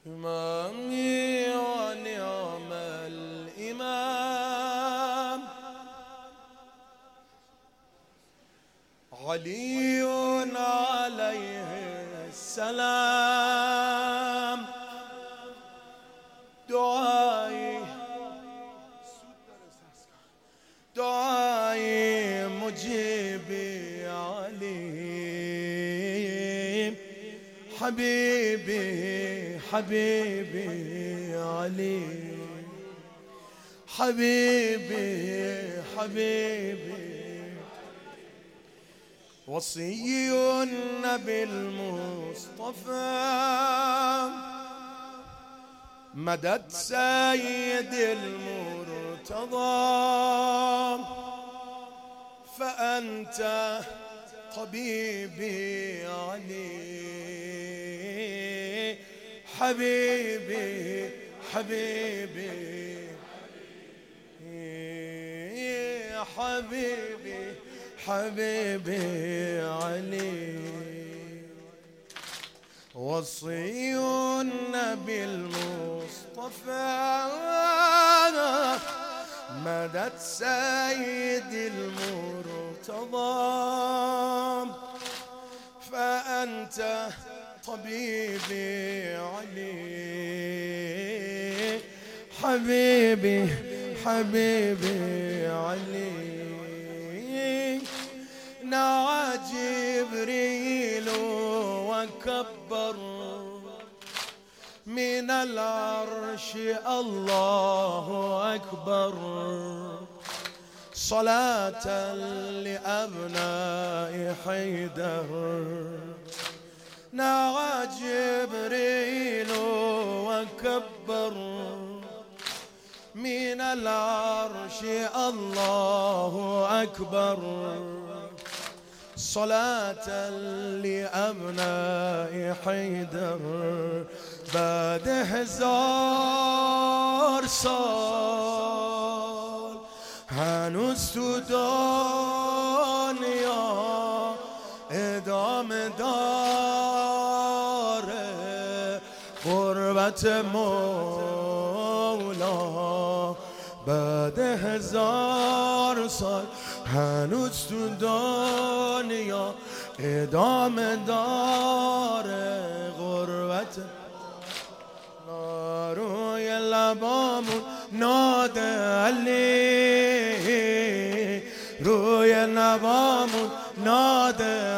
إمامي ونعم الإمام علي عليه السلام. دعائي مجيبي علي، حبيبي حبيبي علي، حبيبي حبيبي. وصي النبي المصطفى مدد سيد المرتضى، فأنت طبيبي علي، حبيبي حبيبي حبيبي حبيبي علي. وصي النبي المصطفى مدد سيد المرتضى، فأنت طبيبي علي، حبيبي حبيبي علي. نعى جبريل وكبر من العرش الله أكبر، صلاة لأبناء حيدر. نعى جبريل وكبر من العرش الله أكبر، صلاة لأبناء حيدر. بعد 1000 سال هنوز تو دنیا ادامه داره غربت مولا. بعد 1000 سال هنوز تو دنیا ادامه داره غربت. روی لبامون ناد علی، روی لبامون ناد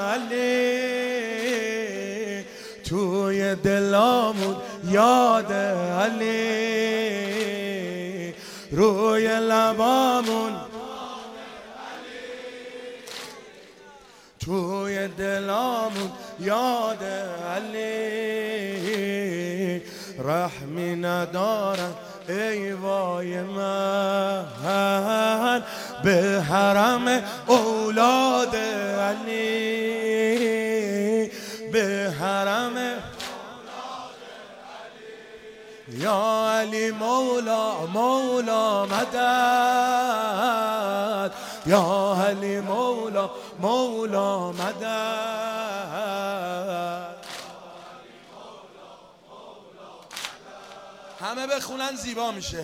علی، توی دلامون یاد علی، روی لبامون توی دلامون یاد علی. رحمی ندارن ای وای من به حرم اولاد علی، به حرم اولاد علی. یا علی مولا مولا مدد، یا علی مولا مولا مدد. همه بخونن زیبا میشه.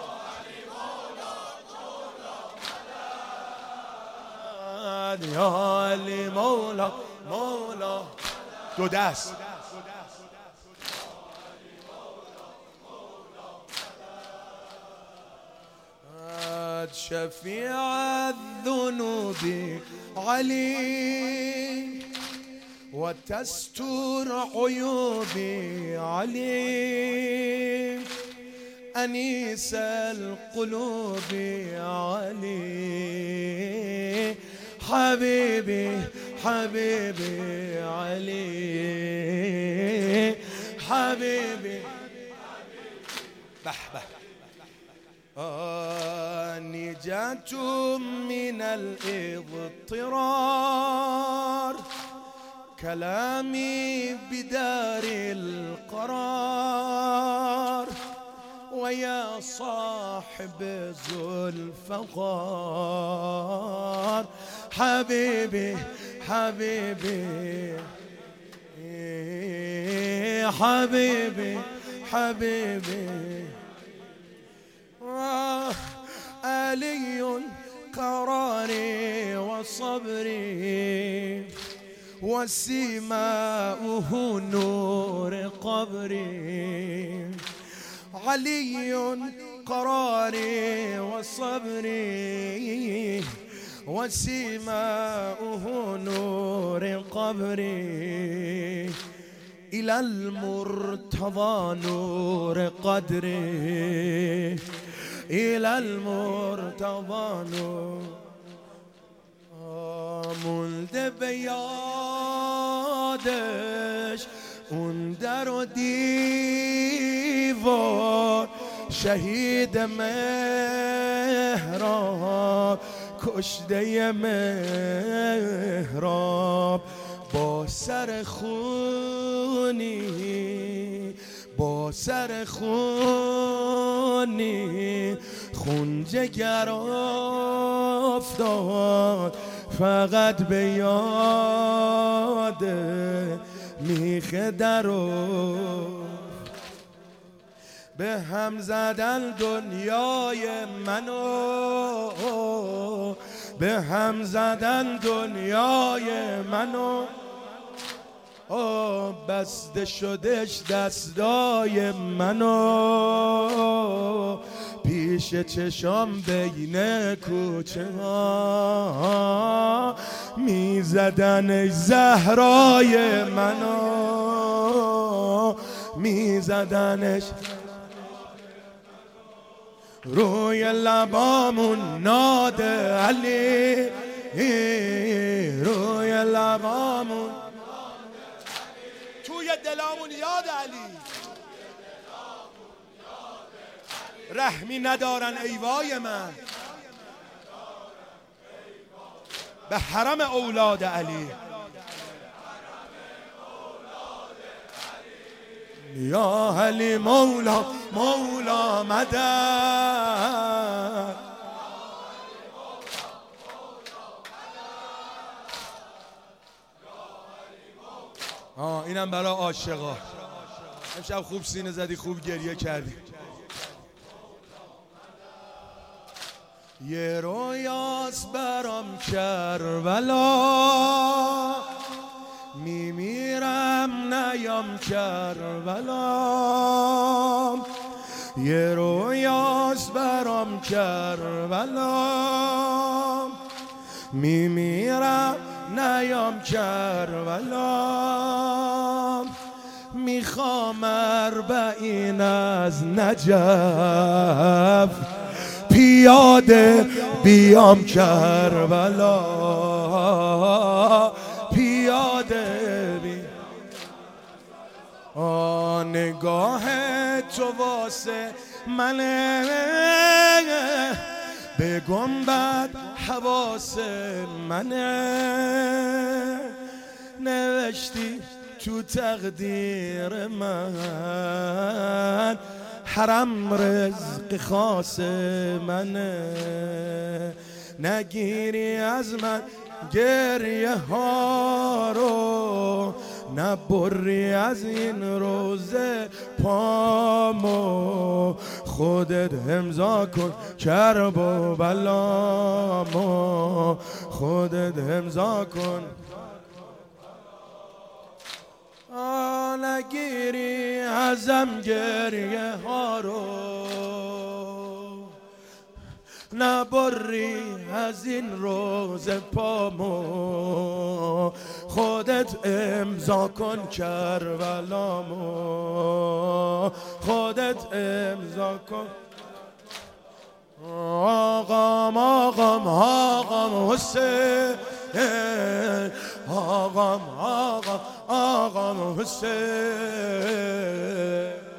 یا علی مولا مولا. دو دست. شفیع الذنوب علی وتستر عيوبي علي، أنيس القلوب علي، حبيبي حبيبي علي، حبيبي. بح نجاة من الاضطرار، كلامي بدار القرار. ويا صاحب الذوالفقار، حبيبي حبيبي حبيبي حبيبي علي قراري وصبري وسيماؤه نور قبري علي قراري وصبري وسيماؤه نور قبري إلى المرتضى نور قدري إلى المرتضى نور مولده به یادش اون در و دیوار شهید مهراب کشته مهراب با سر خونی با سر خونی خون جگر افتاد فقط به یاد میخ درو به هم زدن دنیای منو به هم زدن دنیای منو بسته شدش دستای منو پیش چشام بین کوچه ها میزدنش زهرای منو میزدنش روی لبامون ناد علی روی لبامون توی دلامون یاد علی رحمی ندارن ایوای من به حرم اولاد علی یا علی مولا مولا مدد اینم برای عاشقا امشب خوب سینه زدی خوب گریه کردی یه رویاست برام کربلا میمیرم نیام کربلا یه رویاست برام کربلا میمیرم نیام کربلا میخوام اربعین از نجف پیاده بیام کربلا پیاده بیام نگاه تو واسه منه به گنبد حواس منه نوشتی تو تقدیر من حرم رزق خاص منه نگیری از من گریه ها رو نبری از این روزه پامو خودت امضا کن کرب و بلامو خودت امضا کن نگیری ازم گریه ها رو نبری از این روز پامو خودت امضا کن کربلامو خودت امضا کن آقام آقام آقام حسین آقام آقام آقام حسین